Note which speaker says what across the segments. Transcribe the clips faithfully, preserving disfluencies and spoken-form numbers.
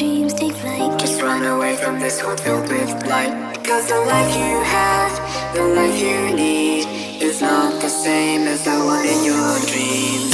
Speaker 1: dreams take flight. Just run away from this world filled with blight. Cause the life you have, the life you need, is not the same as the one in your dreams.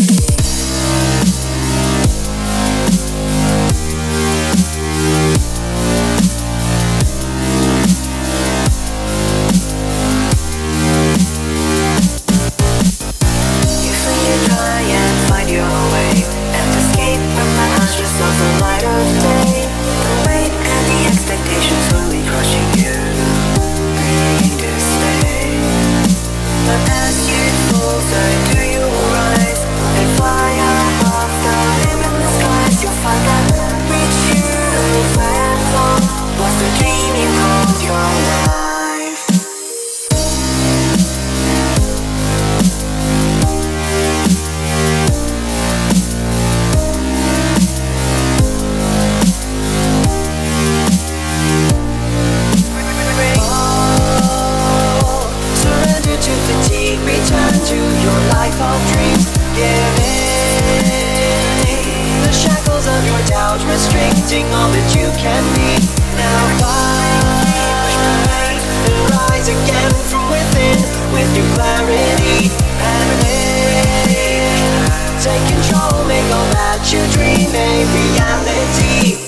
Speaker 2: Restricting all that you can be. Now fight and rise again from within with new clarity and live. Take control, make all that you dream a reality.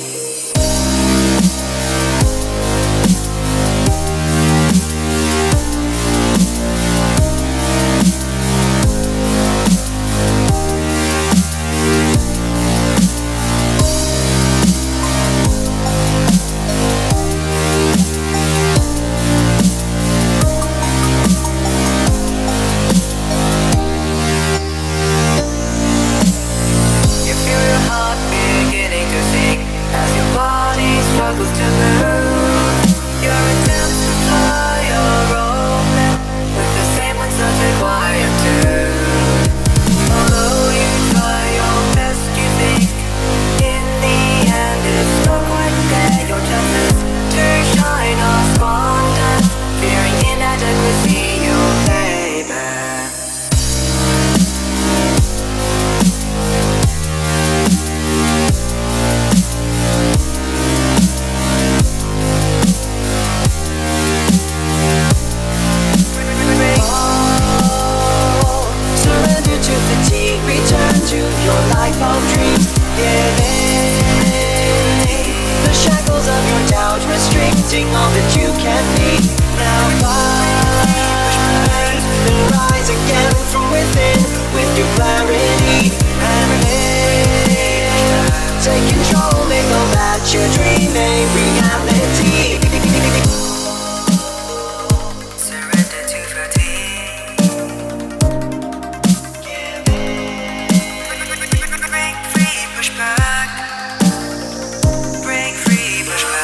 Speaker 2: Restricting all that you can be. Now fight and rise again from within with new clarity and live. Take control, make all that you dream a reality. Surrender to fatigue. Give in. Break free, push back. Break free, push back.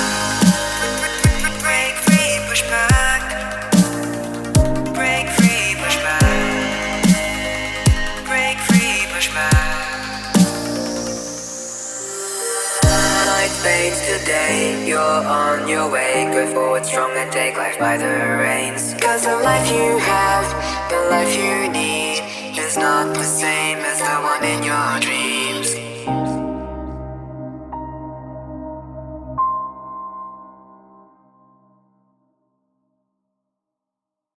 Speaker 2: Fades today, you're on your way. Go forward strong and take life by the reins. Cause the life you have, the life you need, is not the same